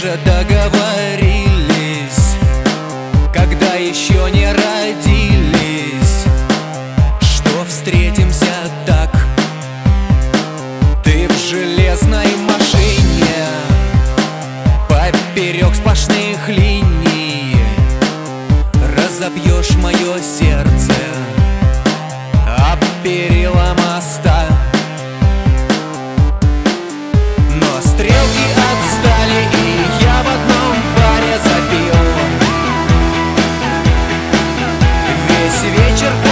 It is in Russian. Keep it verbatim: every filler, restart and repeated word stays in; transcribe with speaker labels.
Speaker 1: же договорились, когда еще не родились, что встретимся так. Ты в железной машине, поперек сплошных линий, разобьешь мое сердце об перила моста. Но стрелки отстали, и я в одном баре запил весь вечер.